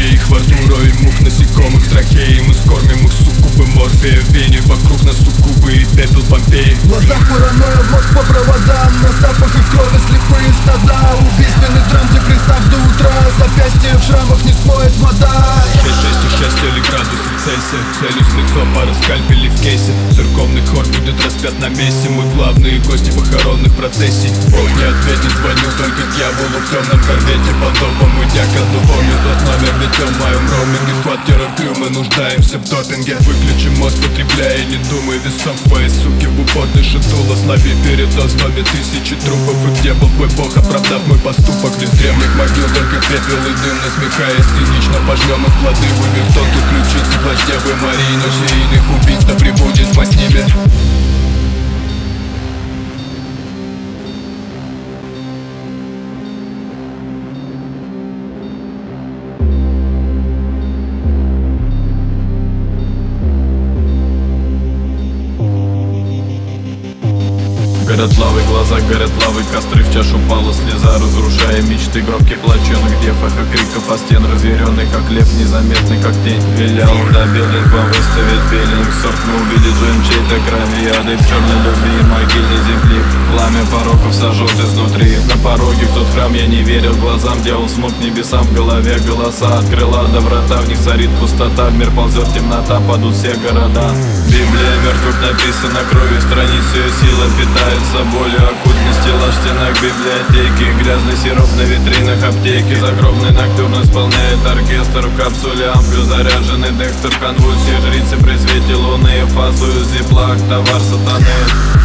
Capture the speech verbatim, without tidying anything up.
их во рту, роем мух, насекомых, трахеи. Мы скормим их суккубы, морфия в вене. Вокруг нас суккубы и пепел Помпеи. В глазах паранойя, в мозг по проводам. На запах и крови слепые стада. Убийственный драм, депрессав до утра. Запястье в шрамах не смоет вода. шесть шесть и шесть или градусов Цельсия. Целюсь в лицо, пара скальпелей в кейсе. Церковный хор будет распят на месте. Мы главные гости похоронных процессий. Бог не ответит, звоню только дьяволу в темном корвете. Под топом идя ко дну, помню тот номер, ведь он в моем роуминге. В квартирах крю, мы нуждаемся в допинге. Выключи мозг, потребляя, не думай. Весом в пояс, суки, в упор дышит дуло. Слави передоз в доме тысячи трупов. И где был твой бог, оправдав мой поступок? Без древних могил только пепел и дым. Насмехаясь цинично, пожмем их плоды. Вымер тонкие ключицы плащевой Марии. Но серийных убийц да прибудет тьма с ними. Горят лавы, глаза горят лавы, костры в чашу пала слеза, разрушая мечты, гробки плаченых дев, эхо криков о стен, разъяренный как лев, незаметный как тень. Вилял, да белинг вам выставит пилинг, сорт мы увидит джем чей-то крови, яды в черной любви, могильной земли. Пламя пороков сожжет изнутри. На пороге в тот храм я не верил глазам, дьявол смог небесам, в голове голоса открыла до врата, в них царит пустота, в мир ползет темнота, падут все города. Библия мертвых написана кровью страниц, ее сила питает болью, оккультный стеллаж в стенах библиотеки, грязный сироп на витринах аптеки, загробный ноктюрн исполняет оркестр в капсуле амплю, заряженный дектор, конвульсии жрицы при свете луны, фасую зиплак, товар сатаны.